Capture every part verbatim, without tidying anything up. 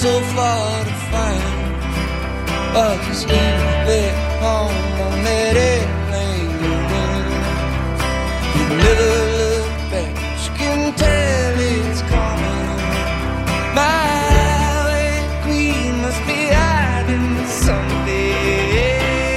so far to find. But just leave it home on that airplane. You never look back, you can tell it's coming. My queen must be hiding something.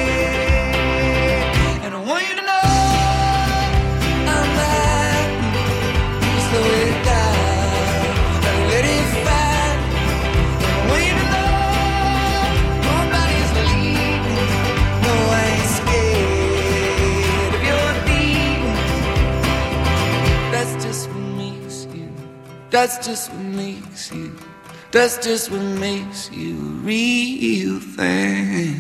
And I want you to know I'm happy. Slow it down, and let it fight. And I want you to know nobody's leaving. No, I ain't scared of your leaving. That's just what makes you. That's just what makes you. That's just what makes you a real thing.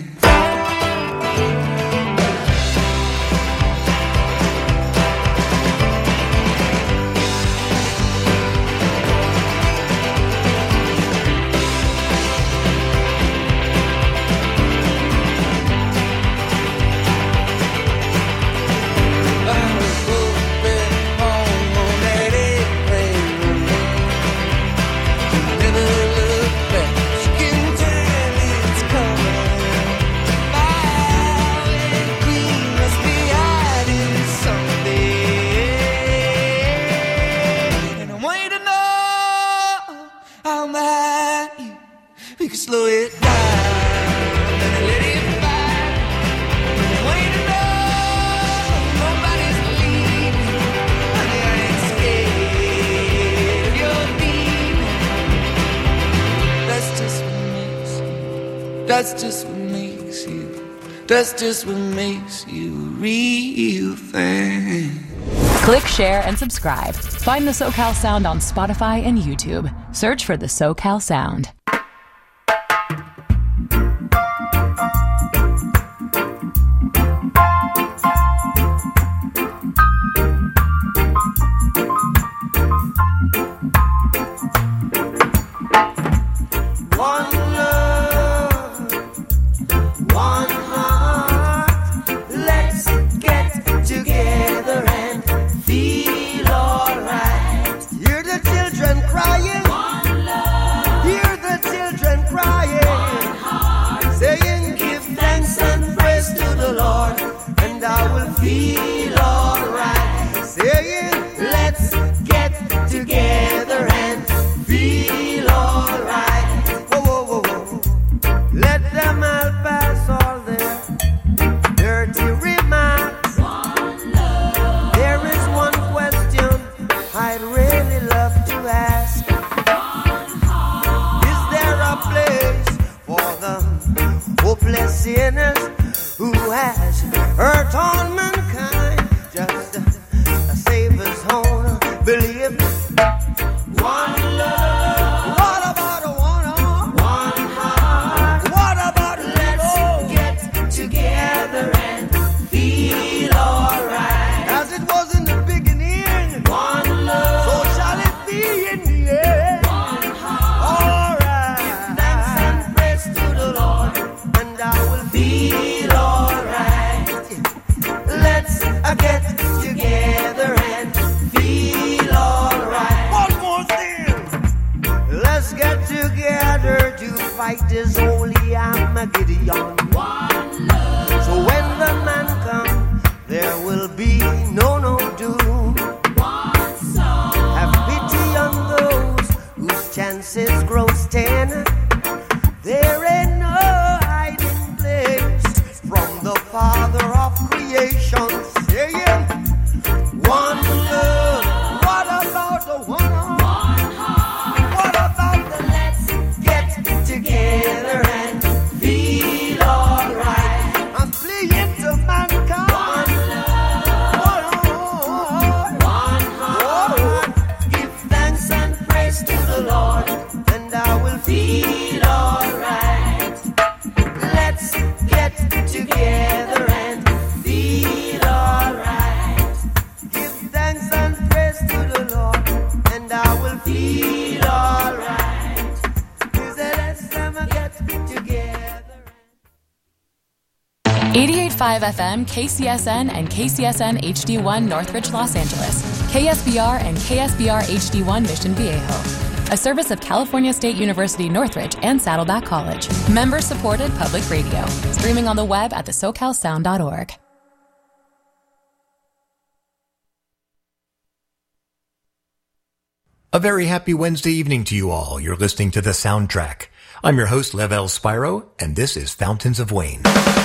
Slow it down and let it fight. Wait to know nobody's leaving. Honey, I ain't scared of your leaving. That's just what makes you. That's just what makes you. That's just what makes you a real thing. Click, share, and subscribe. Find the SoCal Sound on Spotify and YouTube. Search for the SoCal Sound. eighty-eight point five F M, K C S N, and K C S N H D one Northridge, Los Angeles. K S B R and K S B R H D one Mission Viejo. a service of California State University Northridge and Saddleback College. Member-supported public radio, streaming on the web at the so cal sound dot org. A very happy Wednesday evening to you all. You're listening to The Soundtrack. I'm your host, Lev L. Spyro, and this is Fountains of Wayne.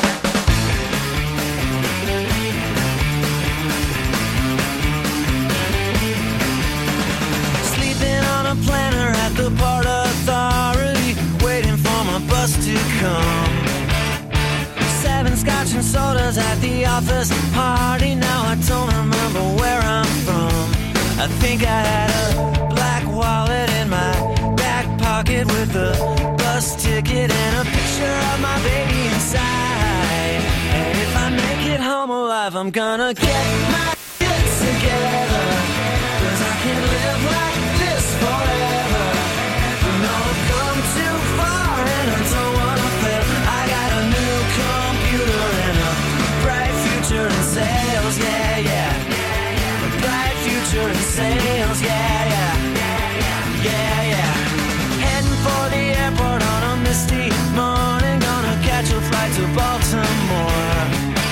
Sleeping on a planner at the Port Authority, waiting for my bus to come. Seven scotch and sodas at the office party. Now I don't remember where I'm from. I think I had a black wallet in my back pocket with a bus ticket and a picture of my baby inside. And if I make it home alive, I'm gonna get my shit together, 'cause I can't live like this forever. You know I've come too far and I don't wanna fail. I got a new computer and a bright future in sales, yeah, yeah. Bright future in sales, yeah, yeah. Yeah, yeah. Heading for the airport on a misty morning. Gonna catch a flight to Baltimore.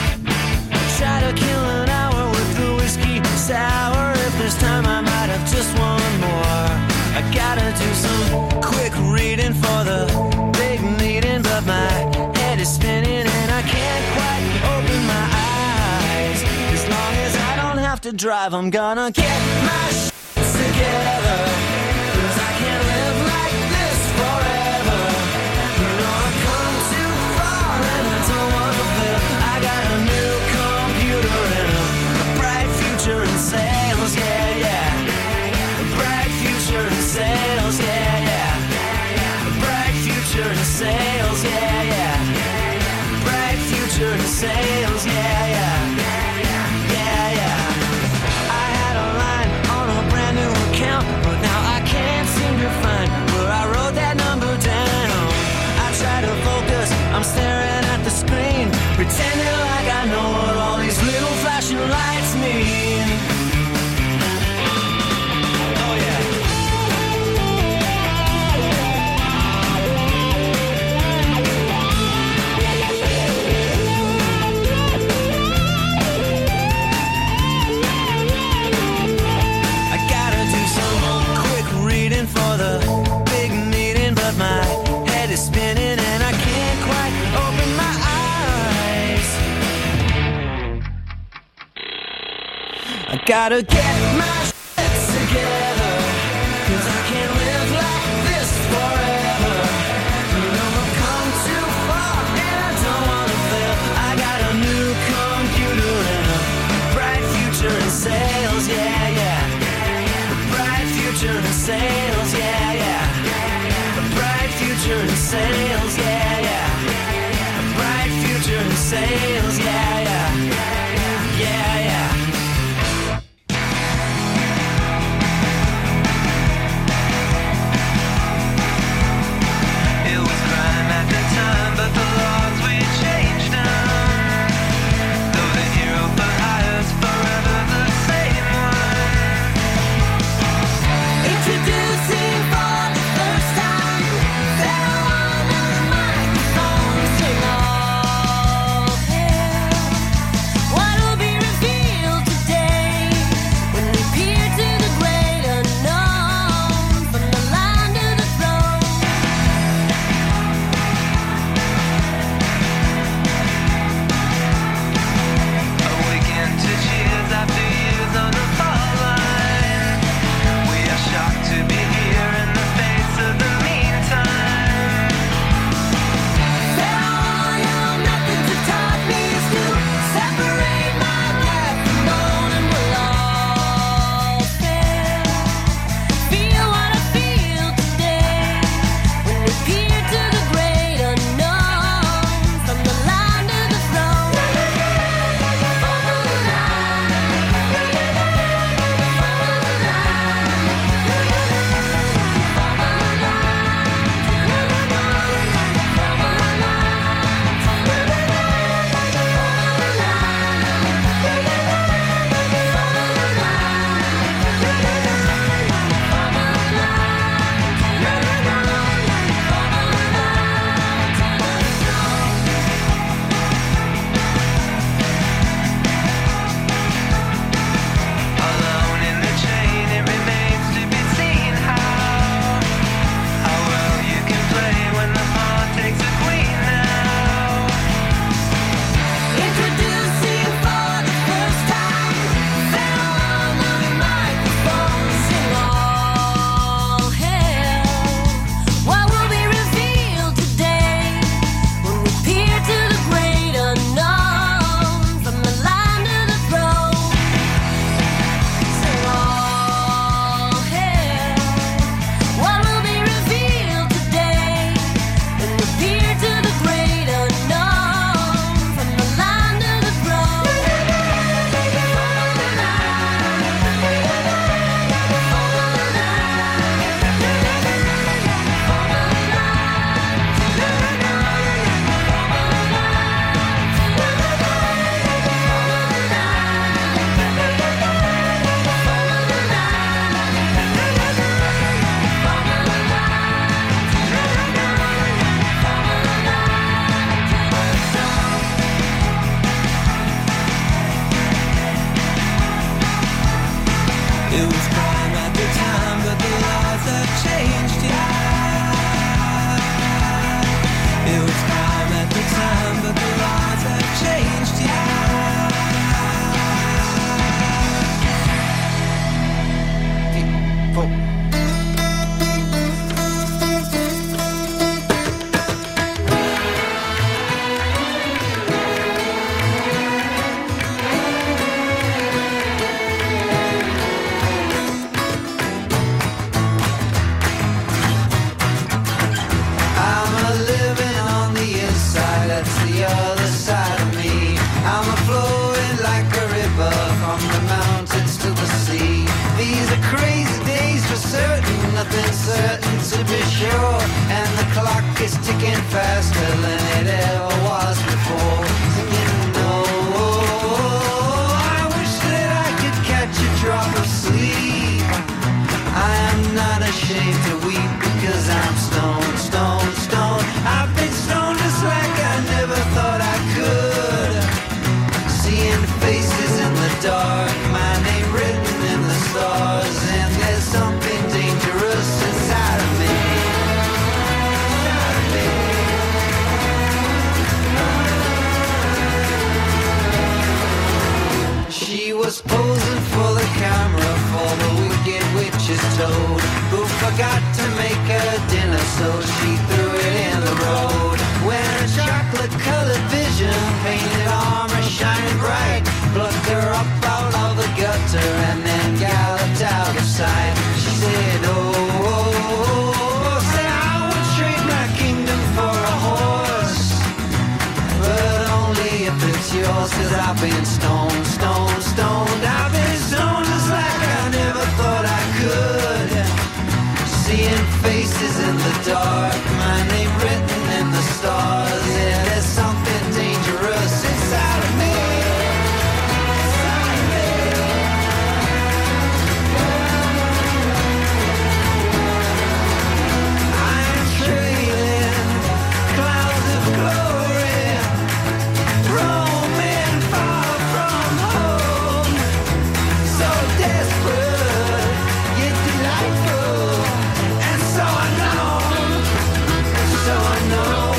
Try to kill an hour with the whiskey sour. If there's time, I might have just one more. I gotta do some quick reading for the big meeting, but my head is spinning and I can't quite open my eyes. As long as I don't have to drive, I'm gonna get my shit together, 'cause I can't live like this forever. You know I've come too far and I don't wanna fail. I got a new computer and a, a bright future in sales, yeah, yeah. A bright future in sales, yeah, yeah. A bright future in sales, yeah, yeah. Bright future in sales, yeah, yeah. Yeah, yeah. I had a line on a brand new account, but now I can't seem to find where I wrote that number down. I try to focus, I'm staring at the screen, pretending like I know what all these little flashing lights mean. Oh yeah. I gotta do some quick reading for the big meeting, but my head is spinning and I can't quite open my eyes. I gotta get my shit together, 'cause I can't live like this forever. You know I've come too far and I don't wanna fail. I got a new computer and a bright future in sales, yeah, yeah. A bright future in sales, yeah, yeah. A bright future in sales, yeah, yeah. A bright future in sales, yeah, yeah. Yeah, yeah. crime at the time, but the laws have changed, yeah. It was crime at the time, but the laws have changed, yeah. People. Nothing certain to be sure, and the clock is ticking faster than it ever was before. Singing, no, I wish that I could catch a drop of sleep. I am not ashamed to weep because I'm stoned, stoned, stoned. I've been stoned just like I never thought I could. Seeing faces in the dark, my name written in the stars, and there's something dangerous inside of me. Inside of me. She was posing for the camera for the wicked witch's toad, who forgot to make her dinner, so she threw it in the road. Wearing chocolate-colored vision, painted armor shining bright, plucked her up out of the gutter and then galloped out of sight. She said, oh, oh, oh, say I would trade my kingdom for a horse, but only if it's yours, cause I've been stoned, stoned, stoned. I've been stoned just like I never thought I could. Seeing faces in the dark, my name written in the stars. Yeah, there's something dangerous inside of me. Inside of me. I'm trailing clouds of glory, roaming far from home. So desperate, yet delightful, and so unknown, and so unknown.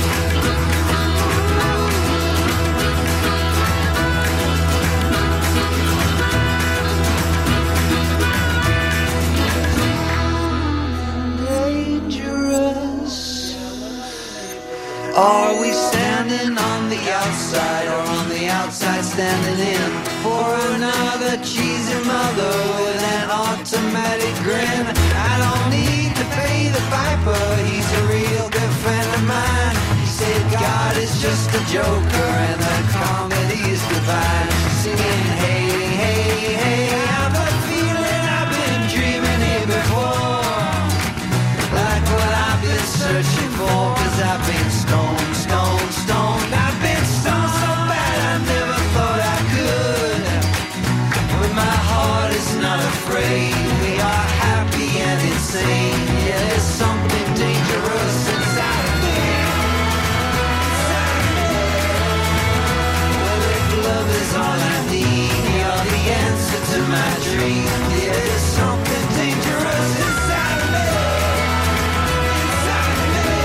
Dangerous. Are we standing on the outside, or on the outside standing in for another cheesy mother with an automatic grin? I don't need to pay the piper, he's a real good friend of mine. He said God is just a joker and the comedy is divine. Singing hey, hey, hey, I've a feeling I've been dreaming it before, like what I've been searching for, cause I've been stoned, stoned, stoned. I've been stoned so bad I never thought I could, but my heart is not afraid. We are happy and insane. Yeah, there's something dangerous inside of me. Inside of me. Well, if love is all I need, you're the answer to my dream. Yeah, there's something dangerous inside of me. Inside of me.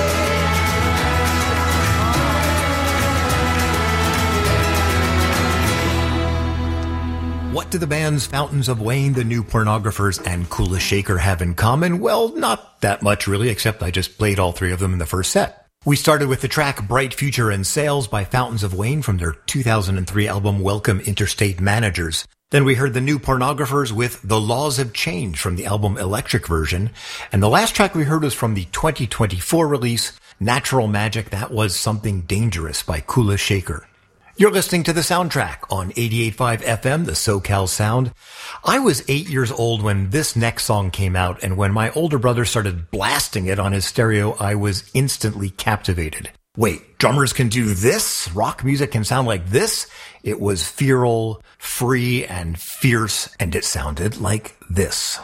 What do the bands Fountains of Wayne, The New Pornographers, and Kula Shaker have in common? Well, not that much really, except I just played all three of them in the first set. We started with the track Bright Future and Sales by Fountains of Wayne from their two thousand three album Welcome Interstate Managers. Then we heard The New Pornographers with The Laws Have Changed from the album Electric Version. And the last track we heard was from the twenty twenty-four release Natural Magic. That was Something Dangerous by Kula Shaker. You're listening to The Soundtrack on eighty-eight point five F M, the SoCal Sound. I was eight years old when this next song came out, and when my older brother started blasting it on his stereo, I was instantly captivated. Wait, drummers can do this? Rock music can sound like this? It was feral, free, and fierce, and it sounded like this.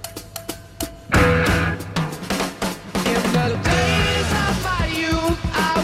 In the days of my youth, I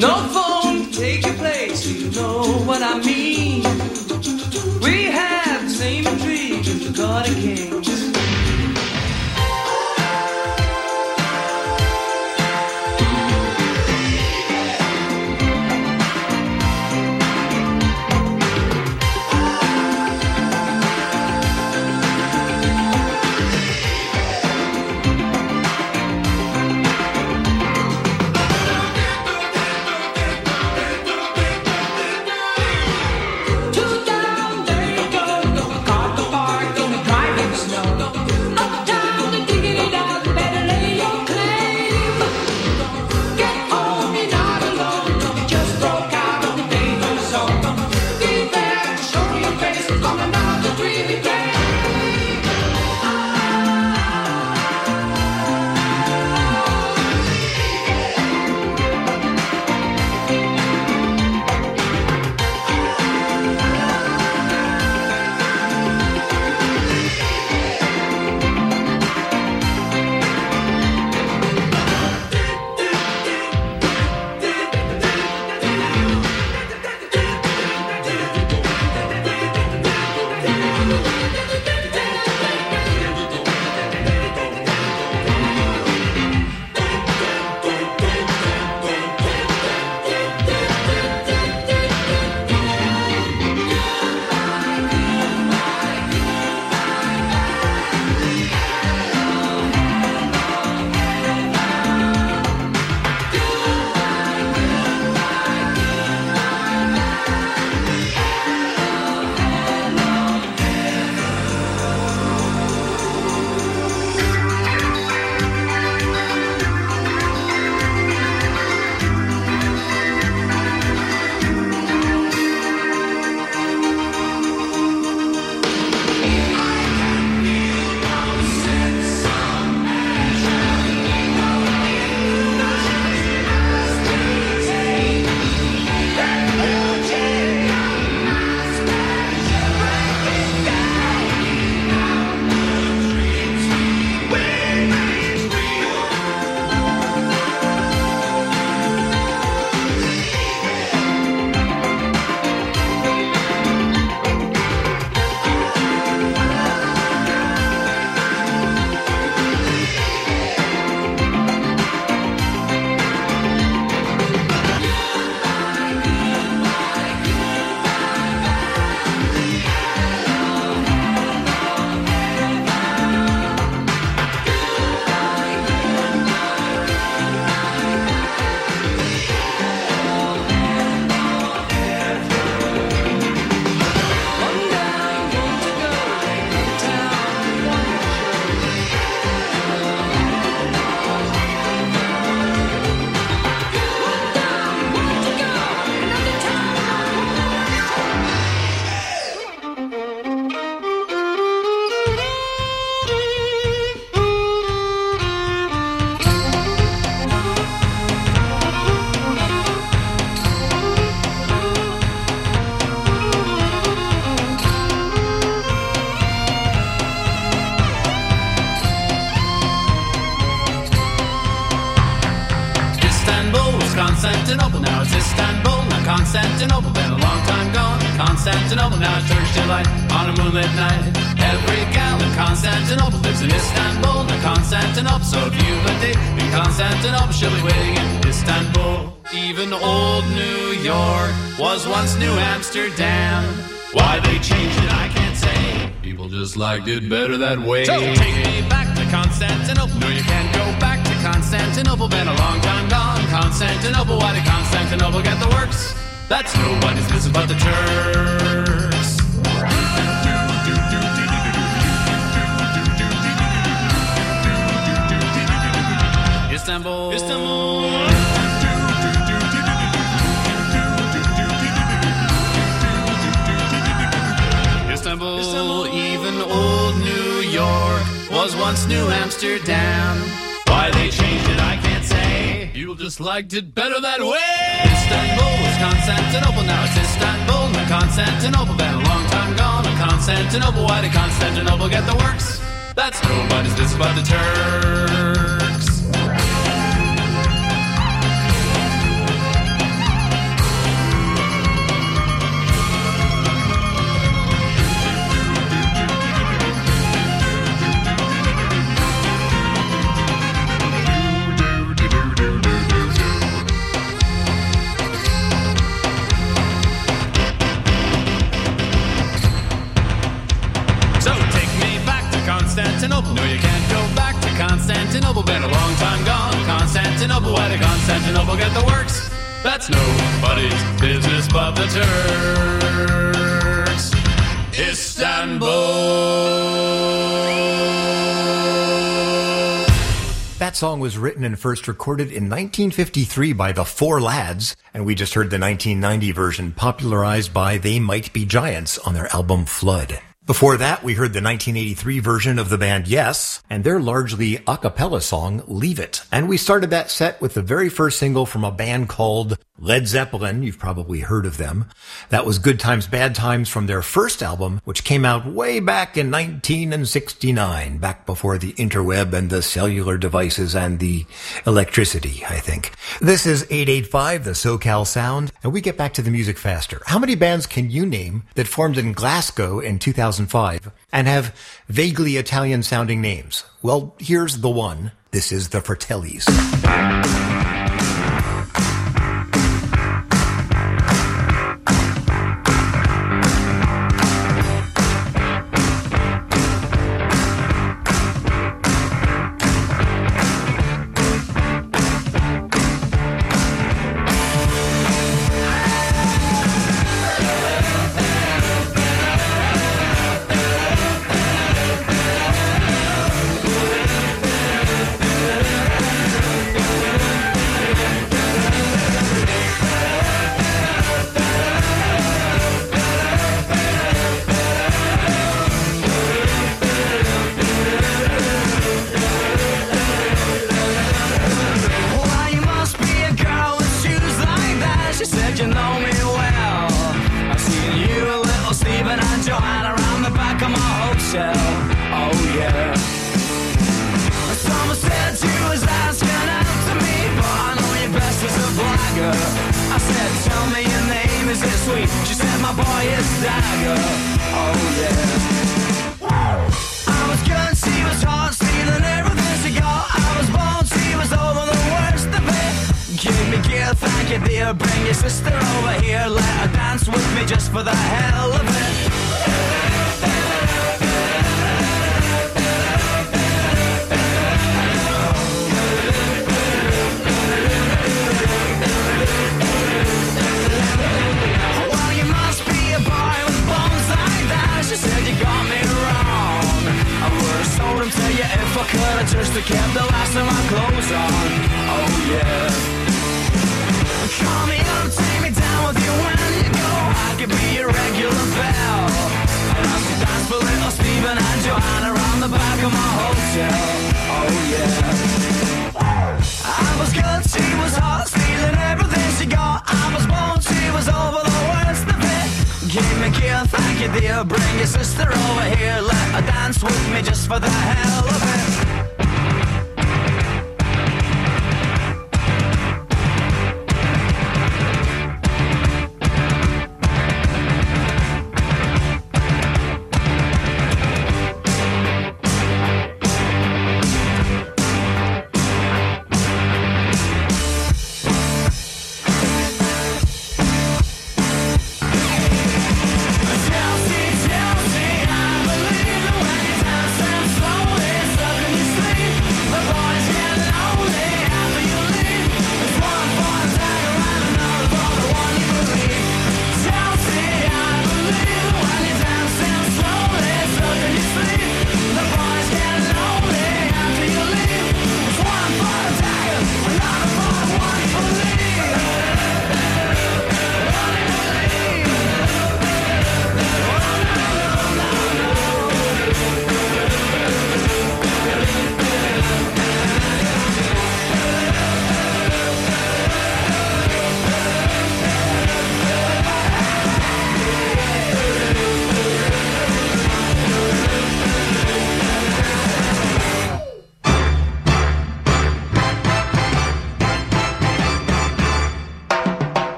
No phone, take your place, you know what I mean. We have the same intrigue as the Garden Kings. Constantinople, now it's Istanbul, not Constantinople, been a long time gone. Constantinople, now it's Turkish delight on a moonlit night. Every gal in Constantinople lives in Istanbul, not Constantinople. So if you've a date in Constantinople, she'll be waiting in Istanbul. Even old New York was once New Amsterdam. Why they changed it, I can't say. People just liked it better that way. So take me back to Constantinople. No, you can't go back to Constantinople. Been a long time gone. Constantinople, why did Constantinople get the works? That's nobody's business but the Turks. Istanbul, Istanbul. Istanbul, Istanbul, even old New York was once New Amsterdam. Why they changed it, I can't say. People just liked it better that way. Istanbul was Constantinople, now it's Istanbul, not Constantinople. Been a long time gone, not Constantinople. Why did Constantinople get the works? That's nobody's business but the Turks. people get the works. That's nobody's business but the Turks. Istanbul. That song was written and first recorded in nineteen fifty-three by the Four Lads, and we just heard the nineteen ninety version popularized by They Might Be Giants on their album Flood. Before that, we heard the nineteen eighty-three version of the band Yes, and their largely a cappella song, Leave It. And we started that set with the very first single from a band called Led Zeppelin. You've probably heard of them. That was Good Times, Bad Times from their first album, which came out way back in nineteen sixty-nine, back before the interweb and the cellular devices and the electricity, I think. This is eight eighty-five, the SoCal Sound, and we get back to the music faster. How many bands can you name that formed in Glasgow in two thousand five and have vaguely Italian-sounding names? Well, here's the one. This is the Fratellis. Chelsea, Chelsea, I believe that when you dance and slowly, sucking your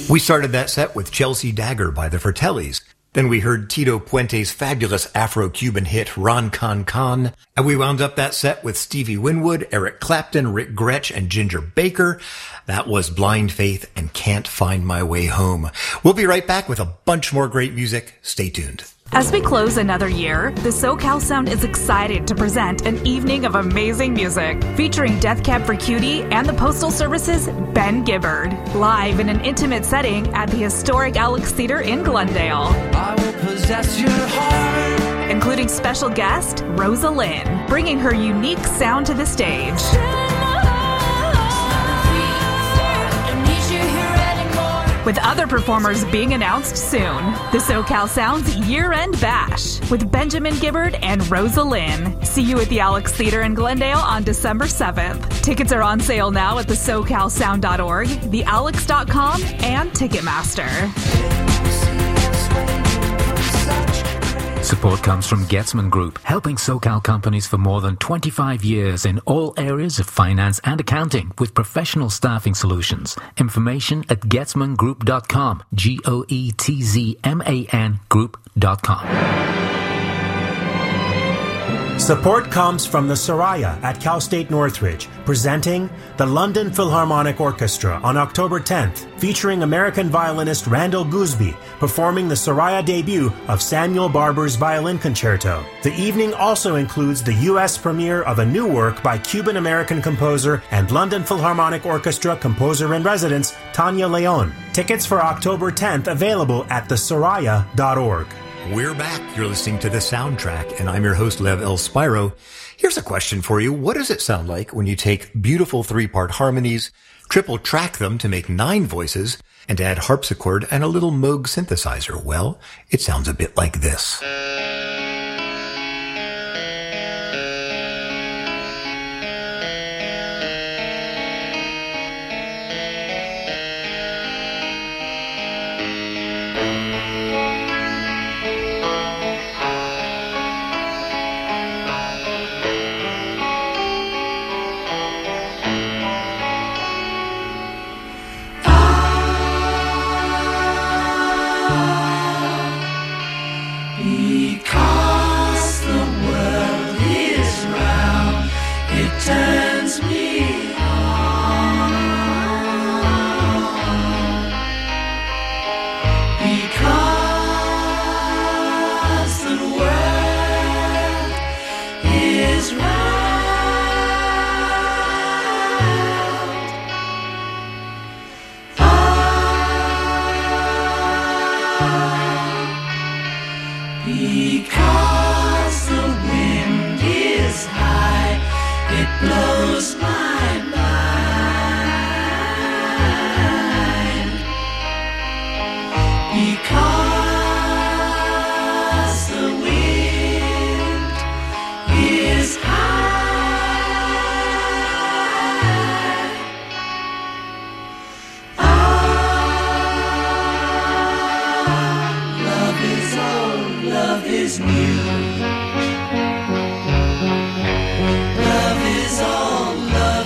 We started that set with Chelsea Dagger by the Fratellis. Then we heard Tito Puente's fabulous Afro-Cuban hit Ron Con Con. And we wound up that set with Stevie Winwood, Eric Clapton, Rick Gretsch, and Ginger Baker. That was Blind Faith and Can't Find My Way Home. We'll be right back with a bunch more great music. Stay tuned. As we close another year, the SoCal Sound is excited to present an evening of amazing music featuring Death Cab for Cutie and the Postal Service's Ben Gibbard, live in an intimate setting at the historic Alex Theater in Glendale. I will possess your heart, including special guest Rosa Lynn, bringing her unique sound to the stage. With other performers being announced soon. The SoCal Sounds Year-End Bash with Benjamin Gibbard and Rosa Lynn. See you at the Alex Theater in Glendale on December seventh. Tickets are on sale now at the so cal sound dot org, the alex dot com, and Ticketmaster. Support comes from Getzman Group, helping SoCal companies for more than twenty-five years in all areas of finance and accounting with professional staffing solutions. Information at getzman group dot com, G O E T Z M A N group dot com. Support comes from the Soraya at Cal State Northridge, presenting the London Philharmonic Orchestra on October tenth, featuring American violinist Randall Gooseby, performing the Soraya debut of Samuel Barber's Violin Concerto. The evening also includes the U S premiere of a new work by Cuban-American composer and London Philharmonic Orchestra composer-in-residence Tanya Leon. Tickets for October tenth available at the soraya dot org. We're back. You're listening to The Soundtrack, and I'm your host, Lev L. Spiro. Here's a question for you. What does it sound like when you take beautiful three-part harmonies, triple track them to make nine voices, and add harpsichord and a little Moog synthesizer? Well, it sounds a bit like this. love is all, love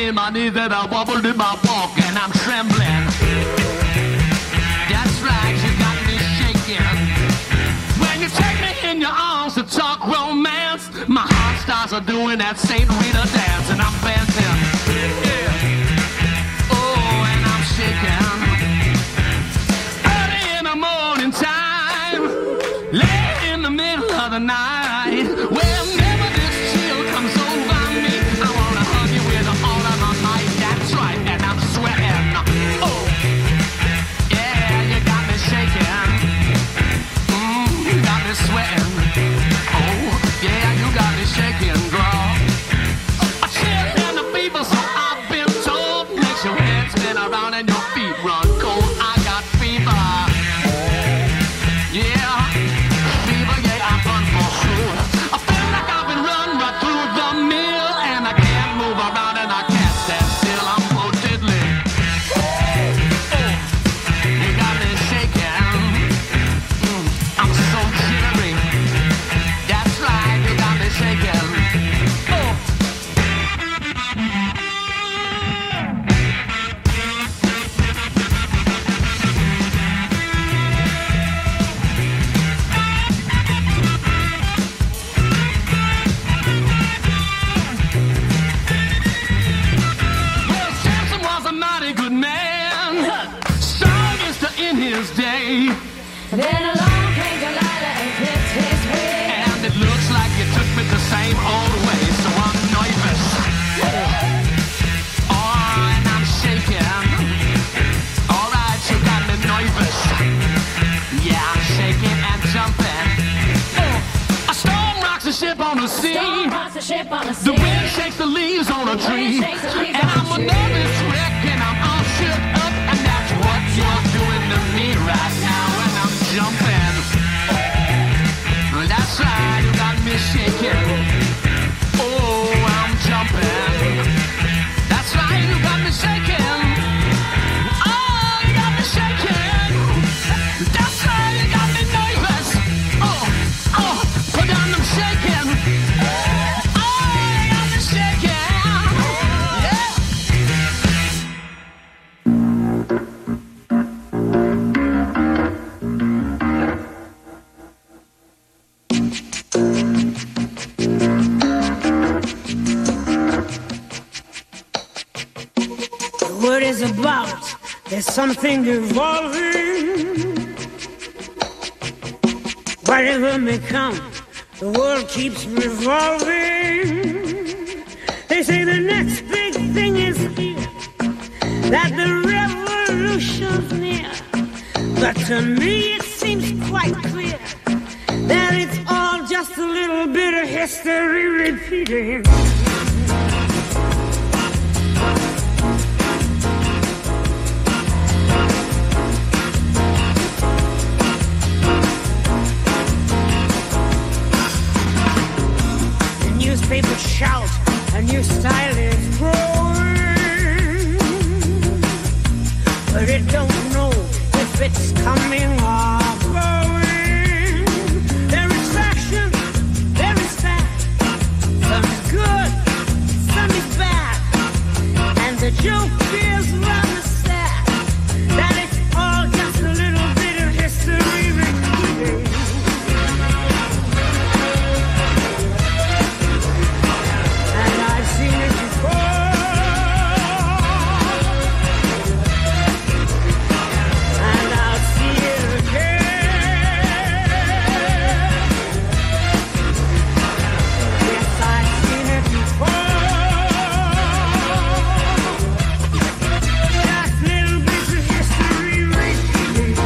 in my knees and I wobbled in my walk and I'm trembling. That's right, you got me shaking. When you take me in your arms to talk romance, my heart starts a doing that Saint Rita dance and I'm dancing. Yeah. Oh, and I'm shaking. Early in the morning time, late in the middle of the night, whenever this chill comes over me, I wanna hug you with all of my might. That's right, and I'm sweating. Oh, yeah, you got me shaking. Mm, you got me sweating. Oh, yeah, you got me shaking, girl. A chill and the fever, so I've been told, makes your head spin around and your feet run cold. I got fever. Yeah, fever, yeah, I'm run for sure. I feel like I've been run right through the mill, and I can't move around and I can't stand still. I'm so diddly. You got me shaking. Mm, I'm so jittery. That's right, you got me shaking. Oh. Well, Samson was a mighty good man, strongest in his day. Then along came Delilah and clipped his wig. And it looks like you took me the same old way, so I'm nervous. Oh, and I'm shaking. All right, you got me nervous. Yeah, I'm shaking and jumping. Oh, a storm rocks the ship on the sea. Storm rocks the ship on the The sea. wind shakes the leaves on a tree. shakes the leaves And on I'm a a tree. nervous wreck and I'm all shook up. And that's what you're doing to me right now. And I'm jumping. That's right, you got me shaking. Oh, I'm jumping. That's right, you got me shaking. Oh, you got me shaking. That's right, you got me nervous. Oh, oh, put down them shaking. Oh, you got me shaking. Yeah. What is about? There's something evolving. Whatever may come, the world keeps revolving. They say the next big thing is here, that the revolution's near. But to me it seems quite clear that it's all just a little bit of history repeating. The newspapers shout, a new style is growing, but it don't know if it's coming or going. There is fashion, there is fact, some is good, some is bad, and the joke is rather sad that it's all just a little bit of history repeating. And I've seen it before, and I'll see it again. Yes, I've seen it before. Just little bits of history repeating.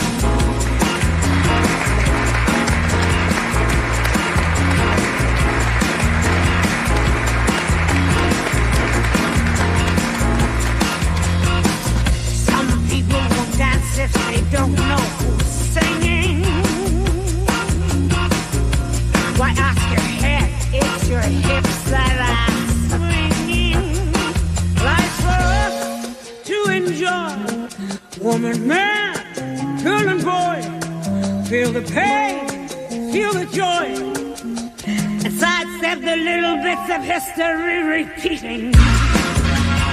Some people will dance if they don't know who's singing. Why ask your head? It's your hips that are swinging. Life's for us to enjoy. Woman, man, girl and boy, feel the pain, feel the joy, and sidestep the little bits of history repeating.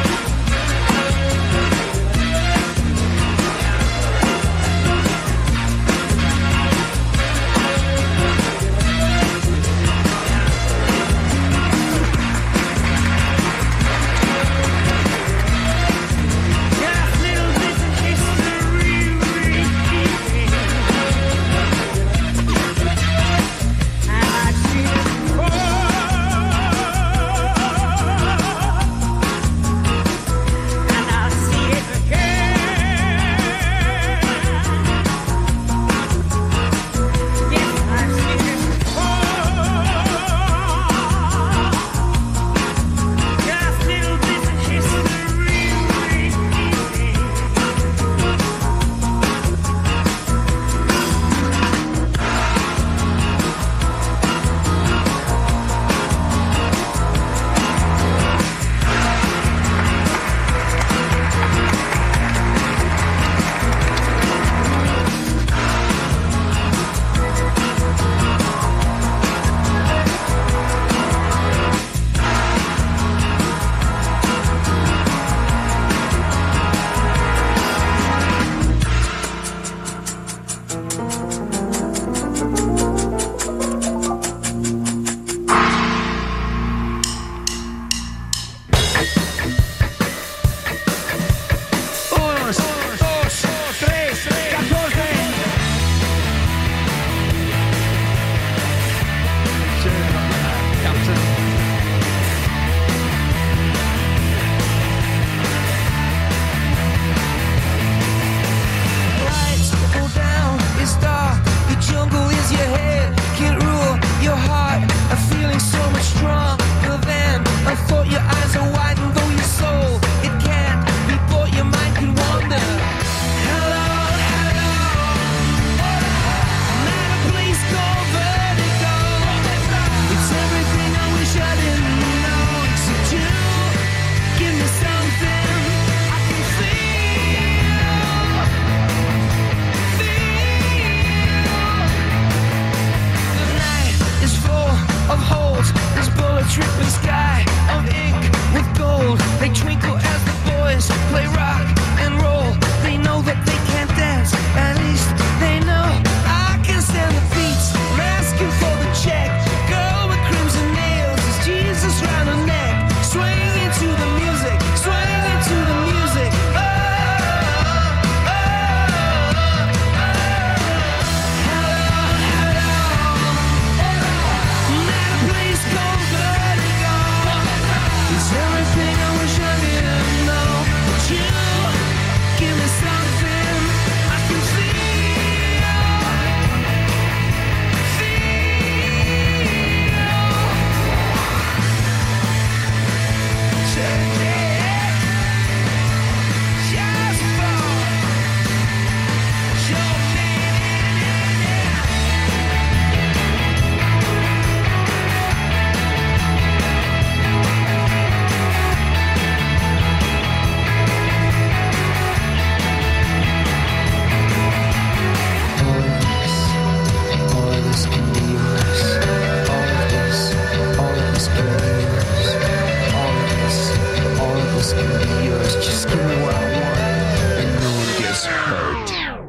This can be yours. Just give me what I want, and no one gets hurt.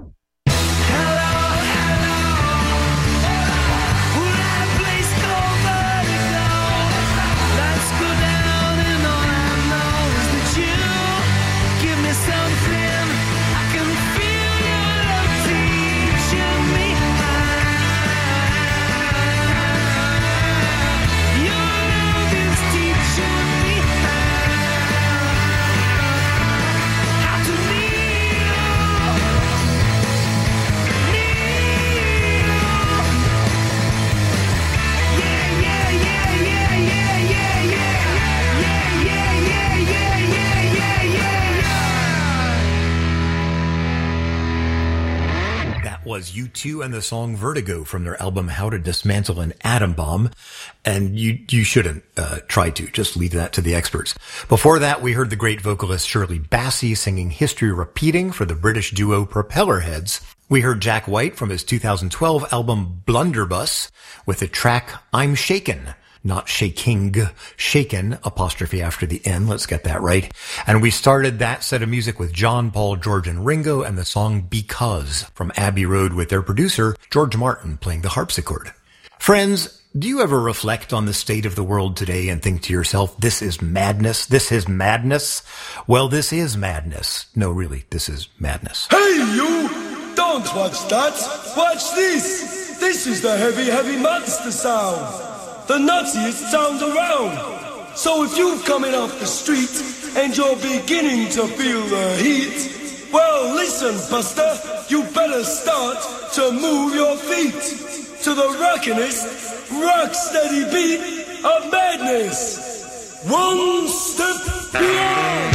Was U two and the song Vertigo from their album How to Dismantle an Atom Bomb. And you, you shouldn't, uh, try to. Just leave that to the experts. Before that, we heard the great vocalist Shirley Bassey singing History Repeating for the British duo Propellerheads. We heard Jack White from his two thousand twelve album Blunderbuss with the track I'm Shaken. Not shaking, shaken, apostrophe after the N. Let's get that right. And we started that set of music with John, Paul, George, and Ringo and the song Because from Abbey Road with their producer, George Martin, playing the harpsichord. Friends, do you ever reflect on the state of the world today and think to yourself, this is madness, this is madness? Well, this is madness. No, really, this is madness. Hey, you! Don't watch that! Watch this! This is the heavy, heavy monster sound! The nuttiest sound around. So if you're coming off the street and you're beginning to feel the heat, well, listen, Buster, you better start to move your feet to the rockinest, rock-steady beat of madness. One step beyond.